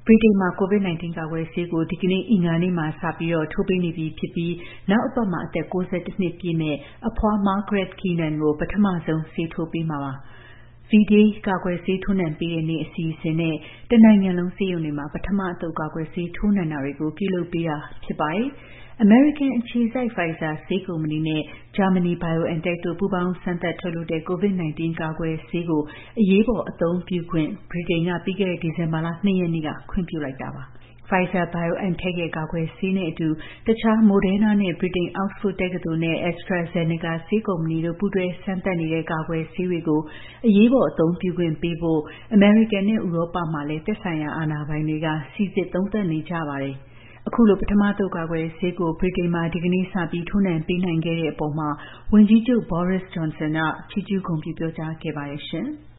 ဗြိတိန်မှာ COVID-19 ကာကွယ်ဆေးကို ဒီကနေ့ အင်္ဂါနေ့မှာ စပြီးထိုးပေးနေပြီဖြစ်ပြီး နောက်အပတ်မှာ အသက် ၉၁ နှစ်ပြည့်မယ့် အဖွား Margaret Keenan ကို ပထမဆုံး ဆေးထိုးပေးမှာပါ။ V-Day ကာကွယ်ဆေးထိုးနှံပေးတဲ့နေ့ အစီအစဉ်နဲ့ တနိုင်ငံလုံး ဆေးရုံတွေမှာ ပထမအသုတ် ကာကွယ်ဆေးထိုးနှံတာတွေကို ပြုလုပ်ပေးတာဖြစ်ပါတယ်။ အမေရိကန်အခြေစိုက် Pfizer ဆေးကုမ္ပဏီနဲ့ ဂျာမနီ BioNTech တို့ ပူးပေါင်းစမ်းသပ်ထုတ်လုပ်တဲ့ COVID-19 ကာကွယ်ဆေးကို အရေးပေါ်အသုံးပြုခွင့် ဗြိတိန်က ပြီးခဲ့တဲ့ ဒီဇင်ဘာလ 2 ရက်နေ့က ခွင့်ပြုလိုက်တာပါ။ Pfizer-BioNTech ရဲ့ ကာကွယ်ဆေးနဲ့အတူ တခြား Moderna နဲ့ ဗြိတိန် Oxford တက္ကသိုလ်နဲ့ AstraZeneca ဆေးကုမ္ပဏီတို့ ပူးတွဲစမ်းသပ်နေတဲ့ ကာကွယ်ဆေးတွေကို အရေးပေါ်အသုံးပြုခွင့်ပေးဖို့ အမေရိကန်နဲ့ ဥရောပမှာလည်း သက်ဆိုင်ရာ အာဏာပိုင်တွေက စိစစ်သုံးသပ်နေကြပါတယ်။ အခုလို ပထမအသုတ် ကာကွယ်ဆေးကို ဗြိတိန်မှာ ဒီကနေ့ စပြီး ထိုးနှံပေးနိုင်ခဲ့တဲ့အပေါ် ဝန်ကြီးချုပ် Boris Johnson က ချီးကျူးဂုဏ်ပြုပြောကြားခဲ့ပါတယ်။